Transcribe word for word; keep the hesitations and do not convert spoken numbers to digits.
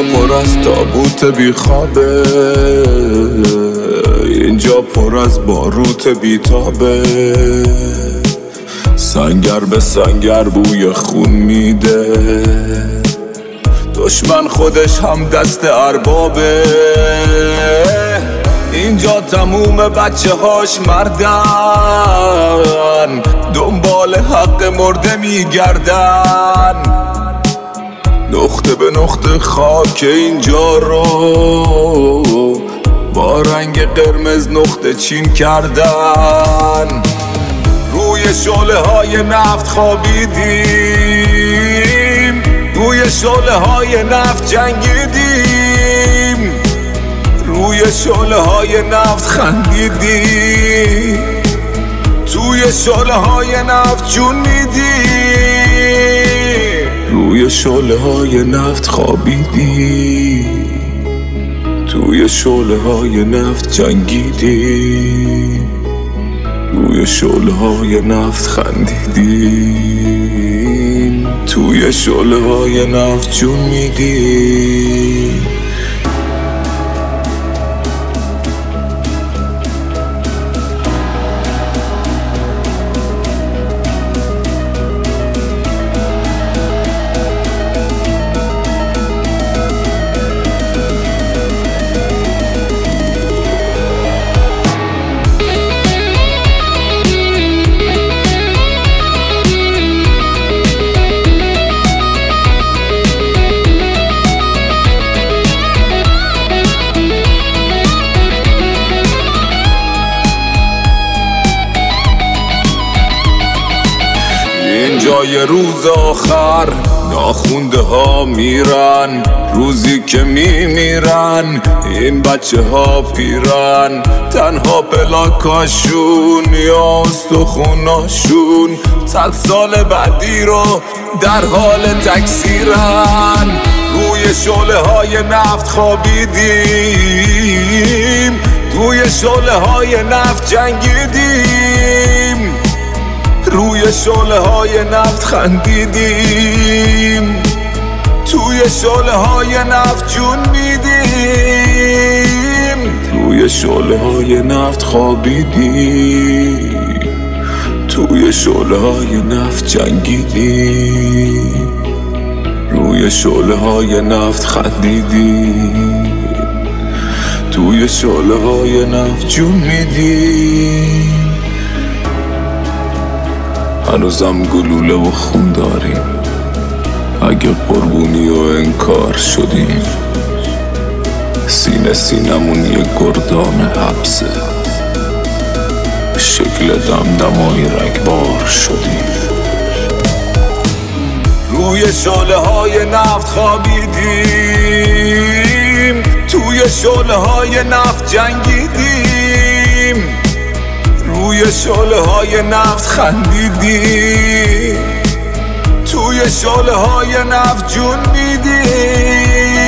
پر از تابوت بیخوابه، اینجا پر از باروت بیتابه. سنگر به سنگر بوی خون میده، دشمن خودش هم دست اربابه. اینجا تموم بچه هاش مردن، دنبال حق مرده میگردن. نقطه به نقطه خاک اینجا رو با رنگ قرمز نقطه چین کردن. روی شعله های نفت خوابیدیم، روی شعله های نفت جنگیدیم، روی شعله های نفت خندیدیم، توی شعله های نفت جون میدیم. روی شعله های نفت خوابیدیم، توی شعله های نفت جنگیدیم، روی شعله های نفت خندیدیم، توی شعله های نفت جون میدیم. جای روز آخر ناخونده ها میرن، روزی که میمیرن این بچه ها پیرن. تنها پلاکاشون یا استخوناشون صد سال بعدی رو در حال تکثیرن. روی شعله های نفت خوابیدیم، توی شعله های نفت جنگیدیم، روی شعله های نفت خندیدیم، توی شعله های نفت جون میدیم. روی شعله های نفت خوابیدیم، توی شعله های نفت جنگیدیم، روی شعله های نفت خندیدیم، توی شعله های نفت جون میدیم. هنوزم گلوله و خون داریم، اگه قربونی و انکار شدیم. سینه سینمون یه گردان حبسه، شکل دمدمای رگبار شدیم. روی شعله های نفت خوابیدیم، توی شعله های نفت جنگیدیم، روی شعله های نفت خندیدیم، توی شعله های نفت جون میدیم.